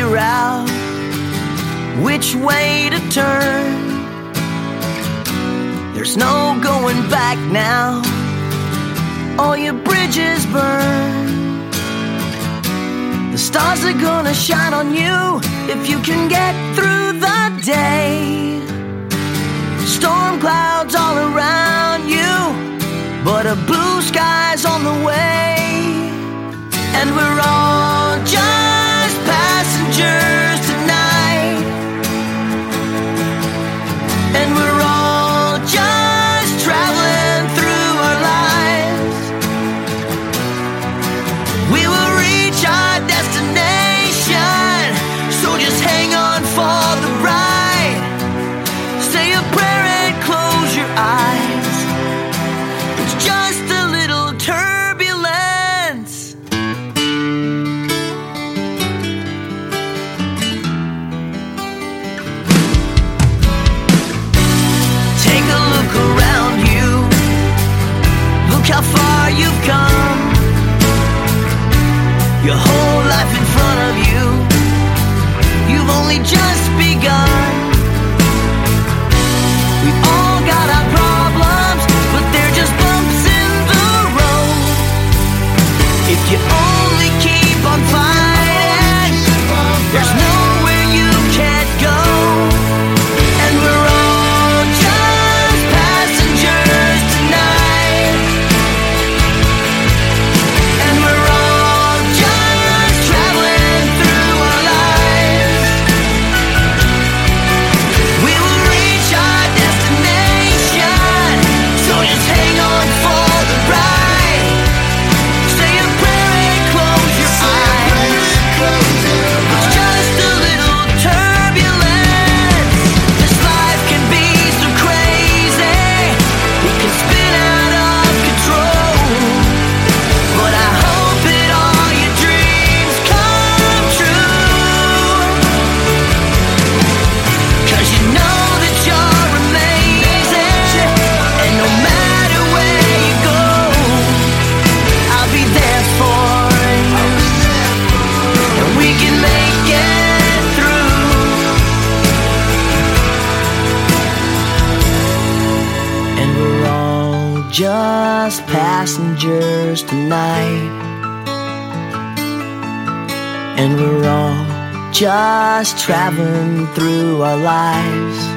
figure out which way to turn. There's no going back now, all your bridges burn. The stars are gonna shine on you if you can get through the day. Storm clouds all around you, but a blue sky's on the way. And we're all just passengers tonight, and we're all just traveling through our lives. We will reach our destination, so just hang on for the ride. Say a prayer and close your eyes. It's just a little turbulence. Take a look around you. Look how far you've come. Your whole life in front of you. You've only just begun. We've all got our problems, but they're just bumps in the road. If you only keep on fighting, there's nowhere you can't go. And we're all just passengers tonight, and we're all just traveling through our lives. We will reach our destination, so just hang on for the ride. Say a prayer and close your eyes. It's just a little turbulence. This life can be so crazy, it can spin out of control. But I hope that all your dreams come true, 'cause you know that you're amazing. And no matter where you go, I'll be there for you, and we can make it through. And we're all just passengers tonight, and we're all just traveling through our lives.